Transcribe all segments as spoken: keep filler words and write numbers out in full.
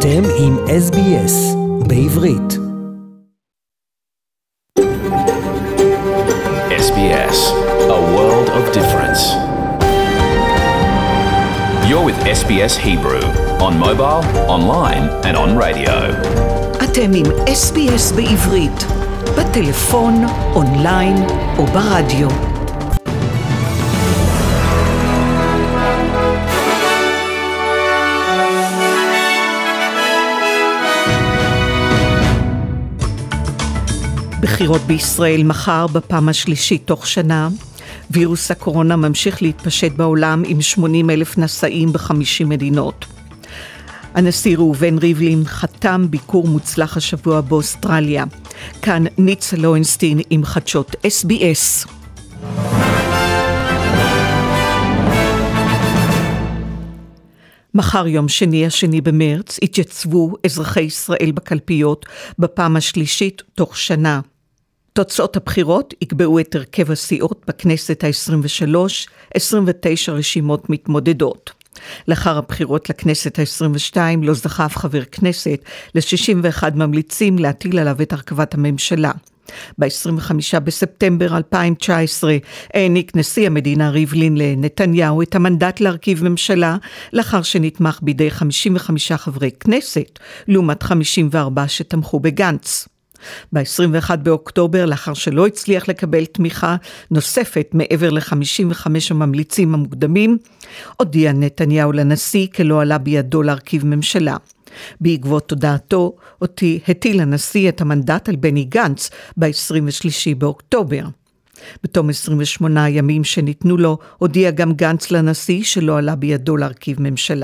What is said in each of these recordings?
אתם עם אס בי אס בעברית. אס בי אס, a world of difference. You're with אס בי אס Hebrew, on mobile, online and on radio. אתם עם אס בי אס בעברית, בטלפון, אונליין או ברדיו. בחירות בישראל מחר בפעם השלישית תוך שנה. וירוס הקורונה ממשיך להתפשט בעולם עם שמונים אלף נשאים ב-חמישים מדינות. הנשיא ראובן ריבלין חתם ביקור מוצלח השבוע באוסטרליה. כאן ניצה לוינסטין עם חדשות אס בי אס. מחר יום שני השני במרץ התייצבו אזרחי ישראל בקלפיות בפעם השלישית תוך שנה. תוצאות הבחירות יקבעו את הרכב הסיעות בכנסת ה-עשרים ושלוש, עשרים ותשע רשימות מתמודדות. לאחר הבחירות לכנסת ה-עשרים ושתיים לא זכה אף חבר כנסת ל-שישים ואחד ממליצים להטיל עליו את הרכבת הממשלה. ב-עשרים וחמישה בספטמבר אלפיים תשע עשרה העניק נשיא המדינה ריבלין לנתניהו את המנדט להרכיב ממשלה, לאחר שנתמך בידי חמישים וחמישה חברי כנסת, לעומת חמישים וארבעה שתמכו בגנץ. ב-עשרים ואחד באוקטובר, לאחר שלא הצליח לקבל תמיכה נוספת מעבר ל-חמישים וחמישה הממליצים המוקדמים, הודיע נתניהו לנשיא כי לא עלה בידו להרכיב ממשלה. בעקבות הודעתו, הטיל הנשיא את המנדט על בני גנץ ב-עשרים ושלושה באוקטובר. בתום עשרים ושמונה ימים שניתנו לו, הודיע גם גנץ לנשיא שלא עלה בידו להרכיב ממשלה.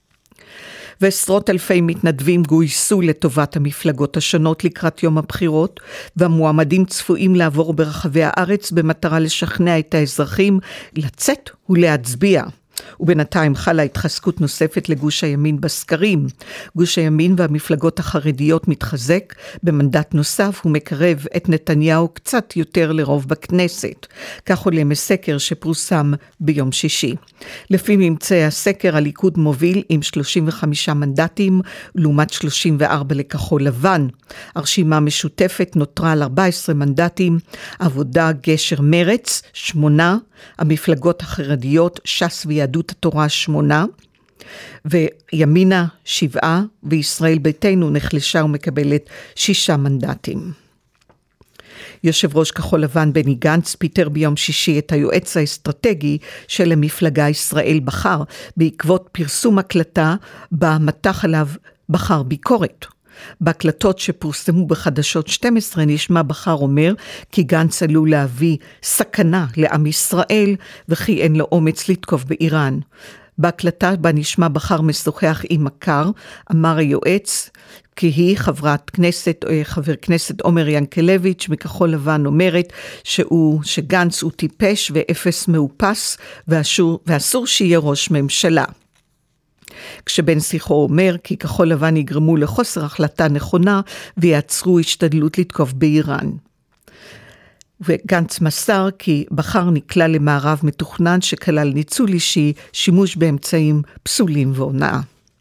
ועשרות אלפי מתנדבים גויסו לטובת המפלגות השונות לקראת יום הבחירות, והמועמדים צפויים לעבור ברחבי הארץ במטרה לשכנע את האזרחים לצאת ולהצביע. ובינתיים חלה התחזקות נוספת לגוש הימין בסקרים. גוש הימין והמפלגות החרדיות מתחזק במנדט נוסף ומקרב את נתניהו קצת יותר לרוב בכנסת. כך עולה מסקר שפורסם ביום שישי. לפי ממצאי הסקר, הליכוד מוביל עם שלושים וחמישה מנדטים לעומת שלושים וארבע לכחול לבן. הרשימה המשותפת נותרה על ארבעה עשר מנדטים, עבודה, גשר, מרץ שמונה, המפלגות החרדיות ש"ס ויהדות התורה שמונה, וימינה שבעה, וישראל ביתנו נחלשה ומקבלת שישה מנדטים. יושב ראש כחול לבן בני גנץ פיטר ביום שישי את היועץ האסטרטגי של המפלגה ישראל בחר, בעקבות פרסום הקלטה במתח עליו בחר ביקורת. בהקלטות שפורסמו בחדשות שתים עשרה נשמע בחר אומר כי גנץ עלול להביא סכנה לעם ישראל וכי אין לו אומץ לתקוף באיראן. בהקלטה בה נשמע בחר משוחח עם מכר, אמר היועץ כי היא חברת כנסת או חבר כנסת עומר ינקלביץ' מכחול לבן אומרת שהוא, שגנץ הוא טיפש ואפס מאופס ואסור, ואסור שיהיה ראש ממשלה. כשבן שיחו אומר כי כחול לבן יגרמו לחוסר החלטה נכונה ויעצרו השתדלות לתקוף באיראן. וגנץ מסר כי בחר נקלע למערב מתוכנן שכלל ניצול אישי, שימוש באמצעים פסולים והונאה.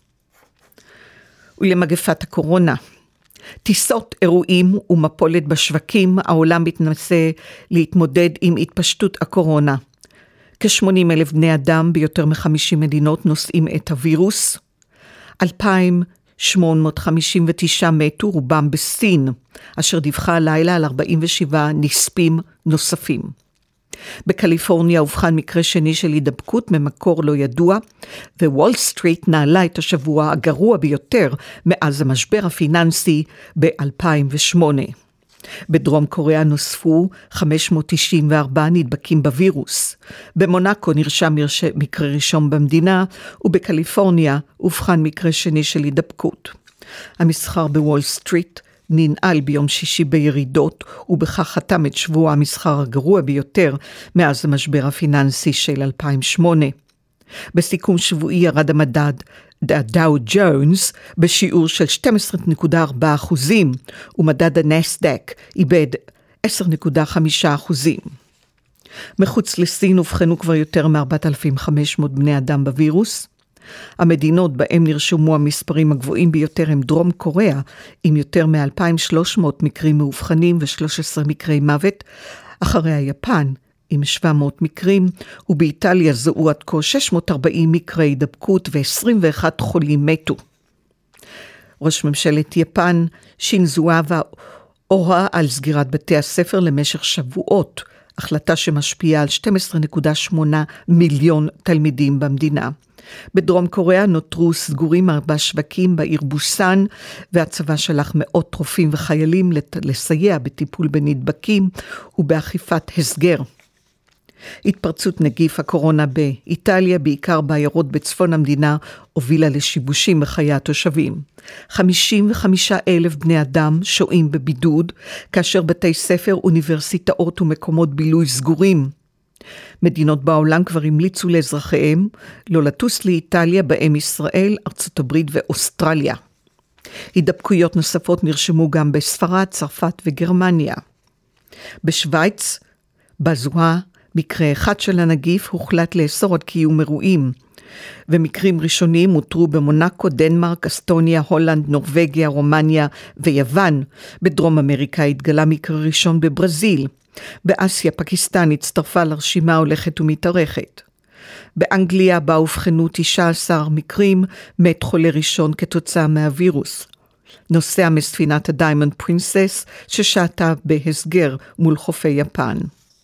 ולמגפת הקורונה. טיסות, אירועים ומפולת בשווקים, העולם מתנסה להתמודד עם התפשטות הקורונה. כ-שמונים אלף בני אדם ביותר מ-חמישים מדינות נושאים את הווירוס. אלפיים שמונה מאות חמישים ותשע מתו, רובם בסין, אשר דיווחה הלילה על ארבעים ושבעה נספים נוספים. בקליפורניה הובחן מקרה שני של הידבקות ממקור לא ידוע, ווול סטריט נעלה את השבוע הגרוע ביותר מאז המשבר הפיננסי ב-אלפיים ושמונה. בדרום קוריאה נוספו חמש מאות תשעים וארבעה נדבקים בווירוס. במונקו נרשם מקרה ראשון במדינה, ובקליפורניה הובחן מקרה שני של הידבקות. המסחר בוול סטריט ננעל ביום שישי בירידות, ובכך חתם את שבוע המסחר הגרוע ביותר מאז המשבר הפיננסי של אלפיים ושמונה. בסיכום שבועי ירד המדד דאו ג'ונס בשיעור של שתים עשרה נקודה ארבע אחוזים, ומדד הנסדק איבד עשר נקודה חמש אחוזים. מחוץ לסין הובחנו כבר יותר מ-ארבעת אלפים וחמש מאות בני אדם בווירוס. המדינות בהם נרשמו המספרים הגבוהים ביותר הם דרום קוריאה, עם יותר מ-אלפיים ושלוש מאות מקרים מאובחנים ו-שלושה עשר מקרי מוות, אחריה יפן, עם שבע מאות מקרים, ובאיטליה זוהו עד כה שש מאות וארבעים מקרי דבקות ו-עשרים ואחד חולים מתו. ראש ממשלת יפן, שינזו אבה, הורה על סגירת בתי הספר למשך שבועות, החלטה שמשפיעה על שתים עשרה נקודה שמונה מיליון תלמידים במדינה. בדרום קוריאה נותרו סגורים ארבע שווקים בעיר בוסן, והצבא שלח מאות רופאים וחיילים לסייע בטיפול בנדבקים ובאכיפת הסגר. התפרצות נגיף הקורונה באיטליה, בעיקר בעיירות בצפון המדינה, הובילה לשיבושים בחיי התושבים. חמישים וחמישה אלף בני אדם שוהים בבידוד, כאשר בתי ספר, אוניברסיטאות ומקומות בילוי סגורים. מדינות בעולם כבר המליצו לאזרחיהם לא לטוס לאיטליה, בהם ישראל, ארצות הברית ואוסטרליה. הידבקויות נוספות נרשמו גם בספרד, צרפת וגרמניה. בשוויץ, בזוהה, מקרה אחד של הנגיף הוחלט לאסור על קיום אירועים, ומקרים ראשונים הותרו במונקו, דנמרק, אסטוניה, הולנד, נורווגיה, רומניה ויוון. בדרום אמריקה התגלה מקרה ראשון בברזיל. באסיה, פקיסטן הצטרפה לרשימה הולכת ומתארכת. באנגליה בה הובחנו תשעה עשר מקרים, מת חולה ראשון כתוצאה מהווירוס. נוסע מספינת הדיימונד פרינסס ששהתה בהסגר מול חופי יפן.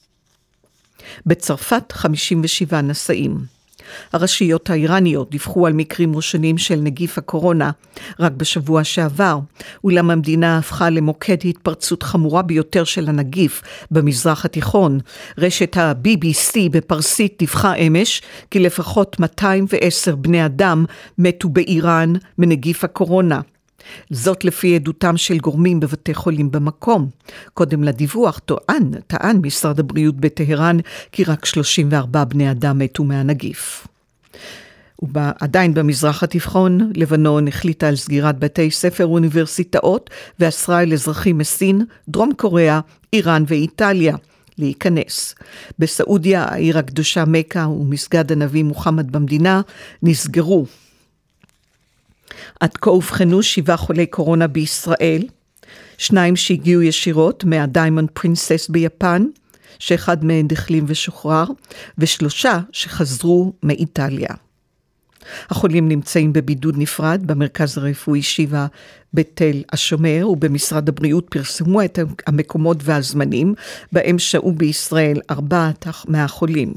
בצרפת חמישים ושבעה נשאים. הרשויות האיראניות דיווחו על מקרים ראשונים של נגיף הקורונה רק בשבוע שעבר, אולם המדינה הפכה למוקד התפרצות חמורה ביותר של הנגיף במזרח התיכון. רשת ה-בי בי סי בפרסית דיווחה אמש כי לפחות מאתיים ועשרה בני אדם מתו באיראן מנגיף הקורונה. זאת לפי עדותם של גורמים בבתי חולים במקום. קודם לדיווח טוען, טען משרד הבריאות בטהרן כי רק שלושים וארבעה בני אדם מתו מהנגיף. ועדיין במזרח התיכון, לבנון החליטה על סגירת בתי ספר ואוניברסיטאות ואסרה על אזרחים מסין, דרום קוריאה, איראן ואיטליה להיכנס. בסעודיה, העיר הקדושה מכה ומסגד הנביא מוחמד במדינה נסגרו. עד כה הובחנו שבעה חולי קורונה בישראל, שניים שהגיעו ישירות מהדיימונד פרינסס ביפן, שאחד מהם החלים ושוחרר, ושלושה שחזרו מאיטליה. החולים נמצאים בבידוד נפרד במרכז הרפואי שיבא בתל השומר, ובמשרד הבריאות פרסמו את המקומות והזמנים בהם שהו בישראל ארבעת מהחולים.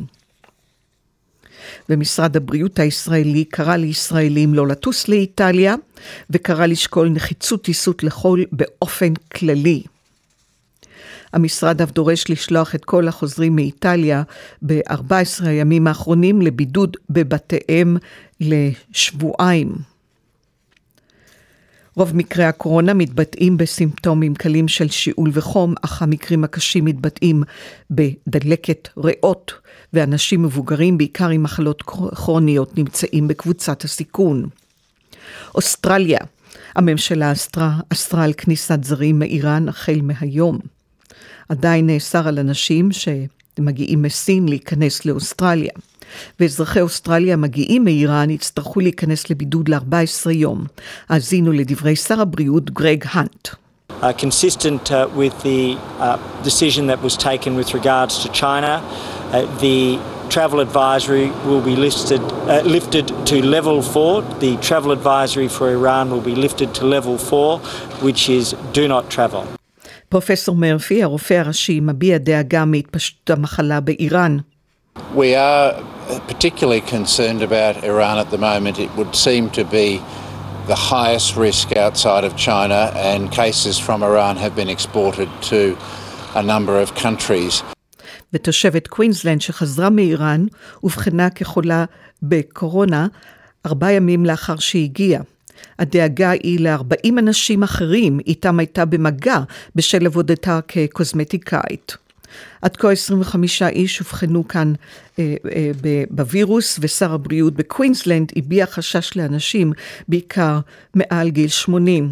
ומשרד הבריאות הישראלי קרא לישראלים לא לטוס לאיטליה, וקרא לשקול נחיצות טיסות לחול באופן כללי. המשרד אף דורש לשלוח את כל החוזרים מאיטליה ב-ארבעה עשר הימים האחרונים לבידוד בבתיהם לשבועיים. רוב מקרי הקורונה מתבטאים בסימפטומים קלים של שיעול וחום, אך המקרים הקשים מתבטאים בדלקת ריאות, ואנשים מבוגרים, בעיקר עם מחלות כרוניות, נמצאים בקבוצת הסיכון. אוסטרליה, הממשלה אסרה, אסרה על כניסת זרים מאיראן החל מהיום. עדיין נאסר על אנשים שמגיעים מסין להיכנס לאוסטרליה, ואזרחי אוסטרליה מגיעים מאיראן יצטרכו להיכנס לבידוד ל-ארבעה עשר יום. האזינו לדברי שר הבריאות גרג הנט. Uh, consistent uh, with the uh, decision that was taken with regards to China, uh, the travel advisory will be listed, uh, lifted to level four. The travel advisory for Iran will be lifted to level four, which is do not travel. פרופסור מרפי, הרופא הראשי, מביע דאגה מהתפשטות המחלה באיראן. We are particularly concerned about Iran at the moment. It would seem to be the highest risk outside of China, and cases from Iran have been exported to a number of countries. ותושבת קווינסלנד שחזרה מאיראן ובחנה כחולה בקורונה ארבעה ימים לאחר שהגיעה. הדאגה היא ל-ארבעים אנשים אחרים, איתם הייתה במגע בשל עבודתה כקוסמטיקאית. עד כה עשרים וחמישה איש הובחנו כאן אה, אה, בווירוס, ושר הבריאות בקווינסלנד הביע חשש לאנשים, בעיקר מעל גיל שמונים.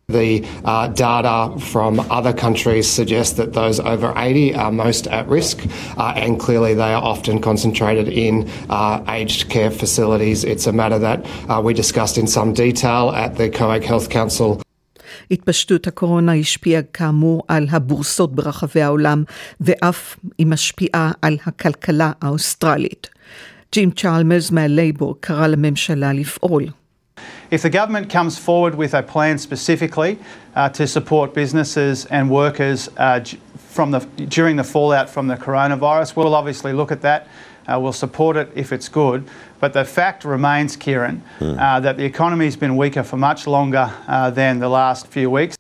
The uh, data from other countries suggests that those over eighty are most at risk, uh, and clearly they are often concentrated in uh, aged care facilities. It's a matter that uh, we discussed in some detail at the COAG Health Council. התפשטות הקורונה השפיעה כאמור על הבורסות ברחבי העולם, ואף היא משפיעה על הכלכלה האוסטרלית. ג'ים צ'אלמרס מהלייבור קרא לממשלה לפעול. If the government comes forward with a plan specifically uh, to support businesses and workers uh, from the, during the fallout from the coronavirus, we'll obviously look at that. Uh, we'll support it if it's good. But the fact remains, Kieran, mm. uh, that the economy's been weaker for much longer uh, than the last few weeks.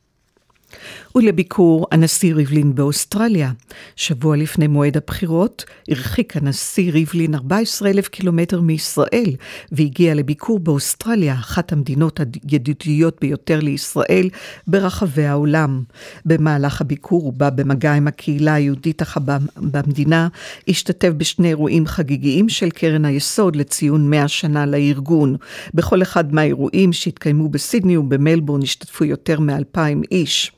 ולביקור הנשיא ריבלין באוסטרליה. שבוע לפני מועד הבחירות, הרחיק הנשיא ריבלין ארבעה עשר אלף קילומטר מישראל, והגיע לביקור באוסטרליה, אחת המדינות הידידותיות ביותר לישראל ברחבי העולם. במהלך הביקור הוא בא במגע עם הקהילה היהודית במדינה, השתתף בשני אירועים חגיגיים של קרן היסוד לציון מאה שנה לארגון. בכל אחד מהאירועים שהתקיימו בסידני ובמלבורן השתתפו יותר מאלפיים איש.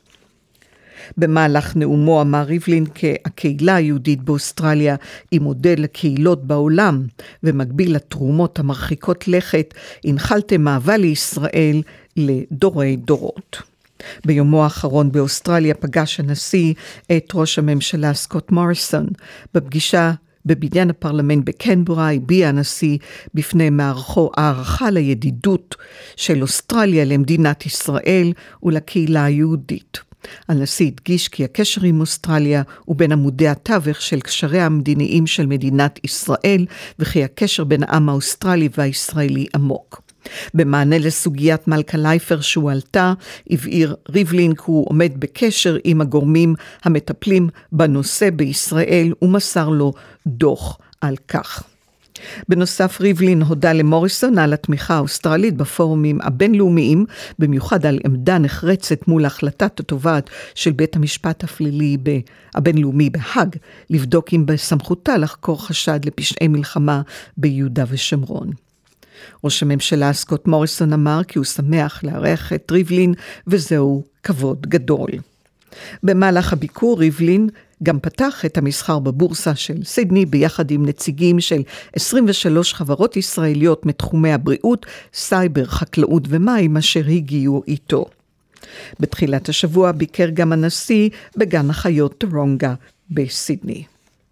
במהלך נאומו אמר ריבלין כי הקהילה היהודית באוסטרליה היא מודל לקהילות בעולם, ומקביל לתרומות המרחיקות לכת, הנחלתם אהבה לישראל לדורי דורות. ביומו האחרון באוסטרליה פגש הנשיא את ראש הממשלה סקוט מוריסון. בפגישה בבניין הפרלמנט בקנברה הביע הנשיא בפני מערכו הערכה לידידות של אוסטרליה למדינת ישראל ולקהילה היהודית. הנשיא הדגיש כי הקשר עם אוסטרליה הוא בין עמודי התווך של קשריה המדיניים של מדינת ישראל, וכי הקשר בין העם האוסטרלי והישראלי עמוק. במענה לסוגיית מלכה לייפר שהועלתה, הבהיר ריבלין כי הוא עומד בקשר עם הגורמים המטפלים בנושא בישראל, ומסר לו דוח על כך. בנוסף, ריבלין הודה למוריסון על התמיכה האוסטרלית בפורומים הבינלאומיים, במיוחד על עמדה נחרצת מול החלטת התובעת של בית המשפט הפלילי הבינלאומי בהאג, לבדוק אם בסמכותה לחקור חשד לפשעי מלחמה ביהודה ושומרון. ראש הממשלה סקוט מוריסון אמר כי הוא שמח לארח את ריבלין, וזהו כבוד גדול. במהלך הביקור ריבלין גם פתח את המסחר בבורסה של סידני ביחד עם נציגים של עשרים ושלוש חברות ישראליות מתחומי הבריאות, סייבר, חקלאות ומים אשר הגיעו איתו. בתחילת השבוע ביקר גם הנשיא בגן החיות טורונגה בסידני.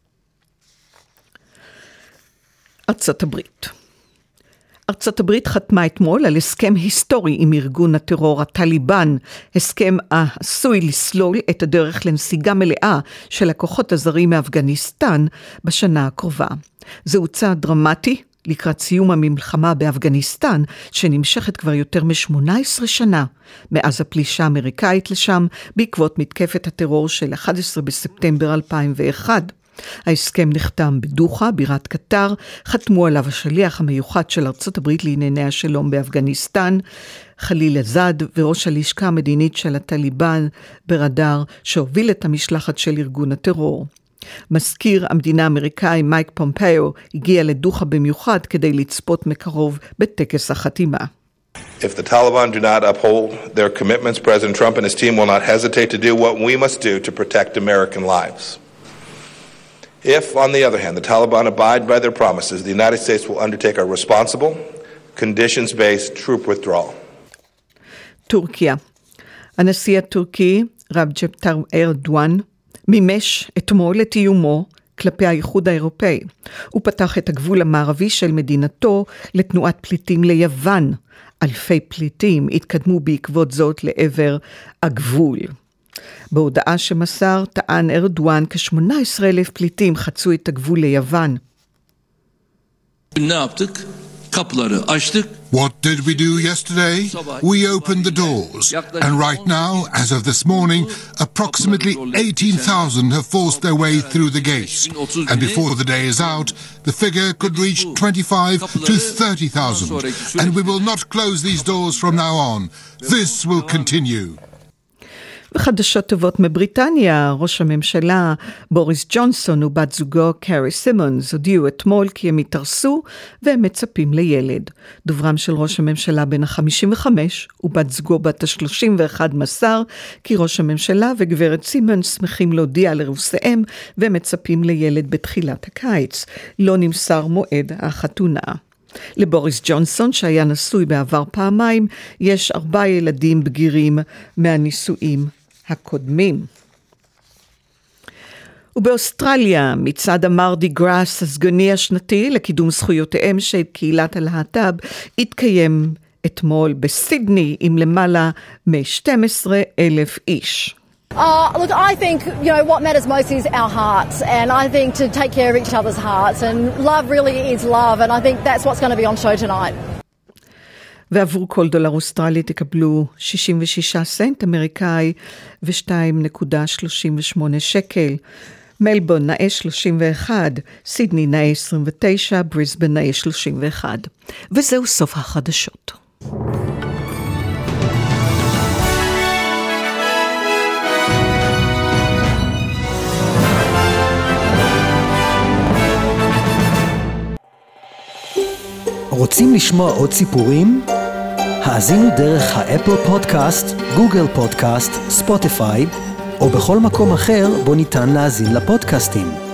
ארצות הברית. ארצות הברית חתמה אתמול על הסכם היסטורי עם ארגון הטרור הטליבן, הסכם העשוי לסלול את הדרך לנסיגה מלאה של הכוחות הזרים מאפגניסטן בשנה הקרובה. זהו צעד דרמטי לקראת סיום המלחמה באפגניסטן, שנמשכת כבר יותר מ-שמונה עשרה שנה, מאז הפלישה האמריקאית לשם, בעקבות מתקפת הטרור של אחד עשר בספטמבר אלפיים ואחת. ההסכם נחתם בדוחה, בירת קטר, חתמו עליו השליח המיוחד של ארצות הברית לענייני השלום באפגניסטן, חליל אזד, וראש הלשכה המדינית של הטליבן ברדאר, שהוביל את המשלחת של ארגון הטרור. מזכיר המדינה האמריקאי מייק פומפאו הגיע לדוחה במיוחד כדי לצפות מקרוב בטקס החתימה. If the Taliban do not uphold their commitments, President Trump and his team will not hesitate to do what we must do to protect American lives. If, on the other hand, the Taliban abide by their promises, the United States will undertake a responsible, conditions-based troop withdrawal. טורקיה. הנשיא הטורקי, רג'פ טאיפ ארדואן, מימש אתמול את איומו כלפי האיחוד האירופאי. הוא פתח את הגבול המערבי של מדינתו לתנועת פליטים ליוון. אלפי פליטים התקדמו בעקבות זאת לעבר הגבול. בהודעה שמסר טען ארדואן כ-שמונה עשרה אלף פליטים חצו את הגבול ליוון. Ne yaptık? Kapıları açtık. What did we do yesterday? We opened the doors, and right now, as of this morning, approximately eighteen thousand have forced their way through the gates, and before the day is out, the figure could reach twenty-five to thirty thousand, and we will not close these doors from now on. This will continue. וחדשות טובות מבריטניה, ראש הממשלה בוריס ג'ונסון ובת זוגו קרי סימונס הודיעו אתמול כי הם התארסו והם מצפים לילד. דוברם של ראש הממשלה בן ה-חמישים וחמש ובת זוגו בת ה-שלושים ואחת מסר כי ראש הממשלה וגברת סימונס שמחים להודיע לרוסיהם והם מצפים לילד בתחילת הקיץ. לא נמסר מועד החתונה. לבוריס ג'ונסון, שהיה נשוי בעבר פעמיים, יש ארבעה ילדים בגירים מהנישואים הקודמים. ובאוסטרליה, מצעד המרדי גראס הסגוני השנתי לקידום זכויותיהם של קהילת הלהט"ב, התקיים אתמול בסידני עם למעלה מ-שנים עשר אלף איש. Uh, look, I think, you know, what matters most is our hearts, and I think to take care of each other's hearts, and love really is love, and I think that's what's going to be on show tonight. ועבור כל דולר אוסטרלי תקבלו שישים ושישה סנט אמריקאי ו-שתיים נקודה שלושים ושמונה שקל. מלבורן נאה שלושים ואחת, סידני נאה עשרים ותשע, בריסבן נאה שלושים ואחת. וזהו סוף החדשות. רוצים לשמוע עוד סיפורים? האזינו דרך האפל פודקאסט, גוגל פודקאסט, ספוטיפיי, או בכל מקום אחר בו ניתן להאזין לפודקאסטים.